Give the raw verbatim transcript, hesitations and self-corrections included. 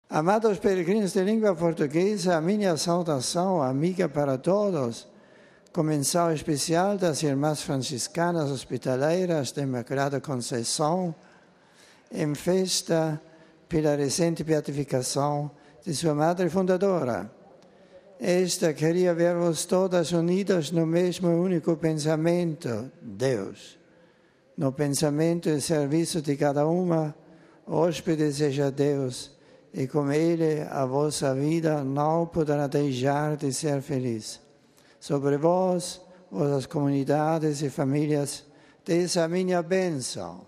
Amados peregrinos de língua portuguesa, a minha saudação amiga para todos, com menção especial das Irmãs Franciscanas Hospitaleiras da Imaculada Conceição, em festa pela recente beatificação de sua Madre Fundadora. Esta queria ver-vos todas unidas no mesmo único pensamento, Deus. No pensamento e serviço de cada uma, hóspede seja Deus, e com Ele a vossa vida não poderá deixar de ser feliz. Sobre vós, vossas comunidades e famílias, desça a minha bênção.